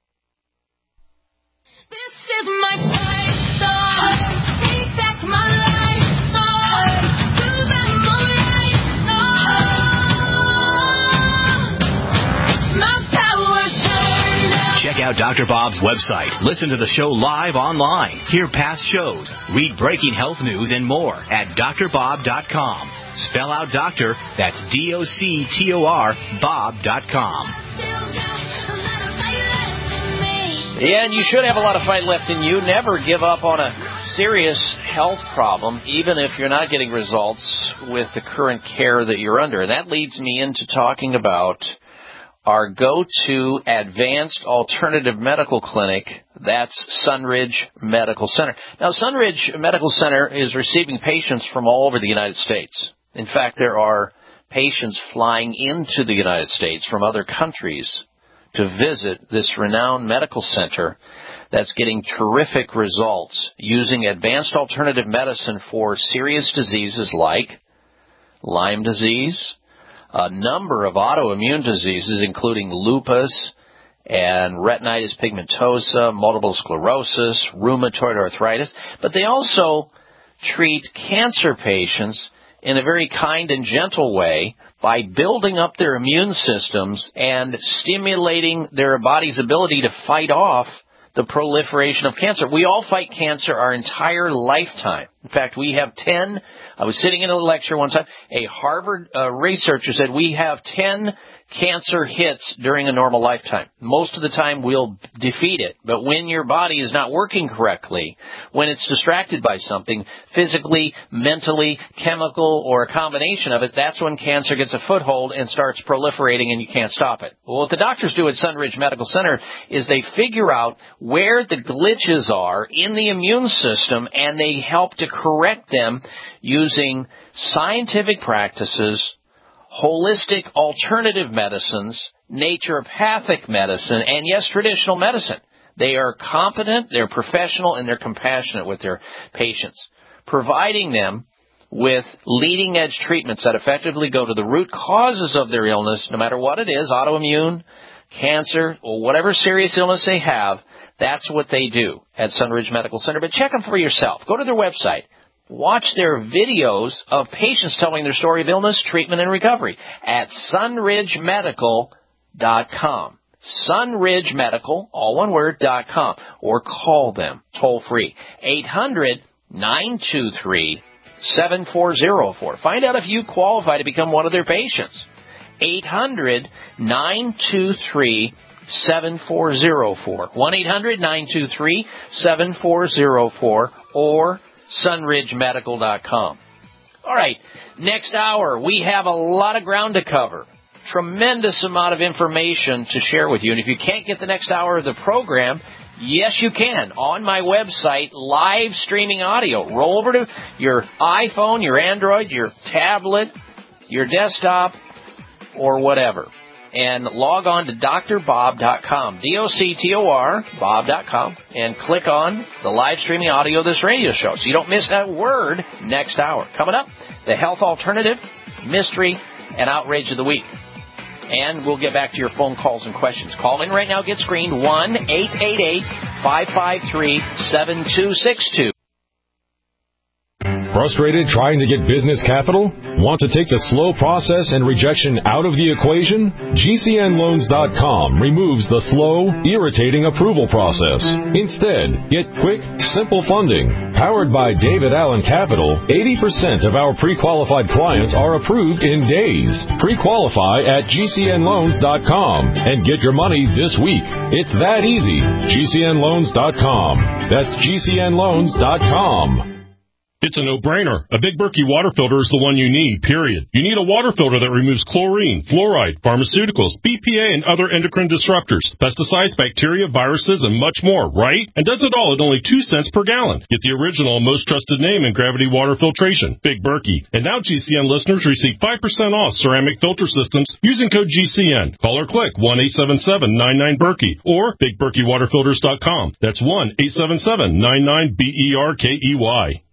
This is my fight song. Take back my life song. Prove I'm alright song. My power's turned up. Check out Doctor Bob's website. Listen to the show live online. Hear past shows. Read breaking health news and more at D R bob dot com. Spell out doctor, that's D O C T O R, Bob dot com. Yeah, and you should have a lot of fight left in you. Never give up on a serious health problem, even if you're not getting results with the current care that you're under. And that leads me into talking about our go-to advanced alternative medical clinic. That's Sunridge Medical Center. Now, Sunridge Medical Center is receiving patients from all over the United States. In fact, there are patients flying into the United States from other countries to visit this renowned medical center that's getting terrific results using advanced alternative medicine for serious diseases like Lyme disease, a number of autoimmune diseases including lupus and retinitis pigmentosa, multiple sclerosis, rheumatoid arthritis, but they also treat cancer patients in a very kind and gentle way by building up their immune systems and stimulating their body's ability to fight off the proliferation of cancer. We all fight cancer our entire lifetime. In fact, we have ten, I was sitting in a lecture one time, a Harvard uh, researcher said we have ten cancer hits during a normal lifetime. Most of the time we'll defeat it, but when your body is not working correctly, when it's distracted by something, physically, mentally, chemical, or a combination of it, that's when cancer gets a foothold and starts proliferating and you can't stop it. Well, what the doctors do at Sunridge Medical Center is they figure out where the glitches are in the immune system and they help to correct them using scientific practices, holistic alternative medicines, naturopathic medicine, and yes, traditional medicine. They are competent, they're professional, and they're compassionate with their patients, providing them with leading-edge treatments that effectively go to the root causes of their illness, no matter what it is, autoimmune, cancer, or whatever serious illness they have. That's what they do at Sunridge Medical Center. But check them for yourself. Go to their website. Watch their videos of patients telling their story of illness, treatment, and recovery at sunridge medical dot com. Sunridge Medical, all one word, dot com. Or call them toll free. eight hundred, nine two three, seven four zero four. Find out if you qualify to become one of their patients. eight hundred, nine two three, seven four zero four. one eight hundred, nine two three, seven four zero four or sunridge medical dot com. All right, next hour, we have a lot of ground to cover. Tremendous amount of information to share with you. And if you can't get the next hour of the program, yes, you can. On my website, live streaming audio. Roll over to your iPhone, your Android, your tablet, your desktop, or whatever. And log on to D R bob dot com, D O C T O R, Bob dot com, and click on the live streaming audio of this radio show so you don't miss that word next hour. Coming up, the health alternative, mystery, and outrage of the week. And we'll get back to your phone calls and questions. Call in right now, get screened, one eight eight eight, five five three, seven two six two. Frustrated trying to get business capital? Want to take the slow process and rejection out of the equation? G C N loans dot com removes the slow, irritating approval process. Instead, get quick, simple funding. Powered by David Allen Capital, eighty percent of our pre-qualified clients are approved in days. Pre-qualify at G C N loans dot com and get your money this week. It's that easy. G C N loans dot com. That's G C N loans dot com. It's a no-brainer. A Big Berkey water filter is the one you need, period. You need a water filter that removes chlorine, fluoride, pharmaceuticals, B P A, and other endocrine disruptors, pesticides, bacteria, viruses, and much more, right? And does it all at only two cents per gallon. Get the original, most trusted name in gravity water filtration, Big Berkey. And now G C N listeners receive five percent off ceramic filter systems using code G C N. Call or click one eight seven seven, nine nine, Berkey or big berkey water filters dot com. That's one eight seven seven, nine nine, B E R K E Y.